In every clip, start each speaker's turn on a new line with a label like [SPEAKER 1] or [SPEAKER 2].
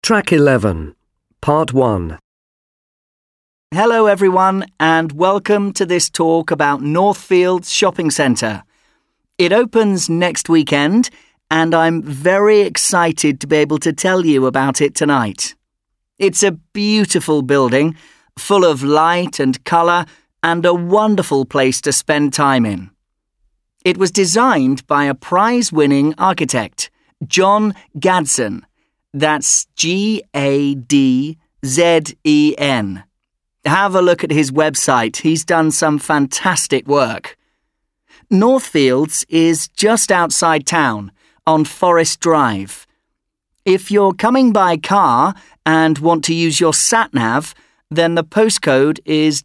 [SPEAKER 1] Track 11, Part 1.
[SPEAKER 2] Hello everyone and welcome to this talk about Northfields Shopping Centre. It opens next weekend and I'm very excited to be able to tell you about it tonight. It's a beautiful building, full of light and colour and a wonderful place to spend time in. It was designed by a prize-winning architect, John Gadzen. That's Gadzen. Have a look at his website. He's done some fantastic work. Northfields is just outside town, on Forest Drive. If you're coming by car and want to use your sat-nav, then the postcode is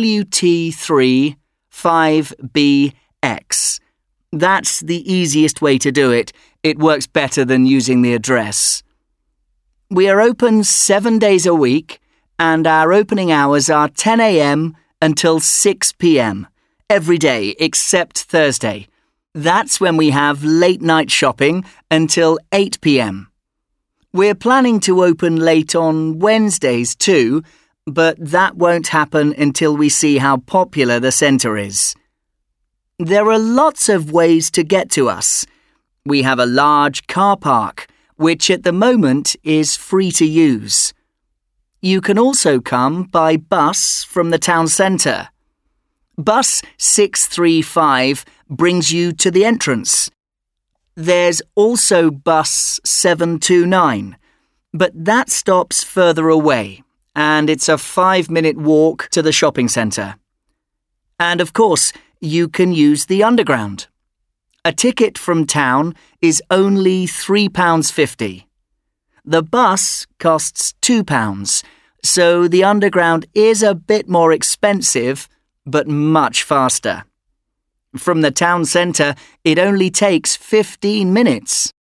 [SPEAKER 2] WT3-5BX. That's the easiest way to do it. It works better than using the address. We are open 7 days a week, and our opening hours are 10 a.m. until 6 p.m. every day except Thursday. That's when we have late-night shopping until 8 p.m. We're planning to open late on Wednesdays too, but that won't happen until we see how popular the centre is. There are lots of ways to get to us. We have a large car park, which at the moment is free to use. You can also come by bus from the town centre. Bus 635 brings you to the entrance. There's also bus 729, but that stops further away, and it's a 5-minute walk to the shopping centre. And of course, you can use the underground. A ticket from town is only £3.50. The bus costs £2, so the underground is a bit more expensive, but much faster. From the town centre, it only takes 15 minutes.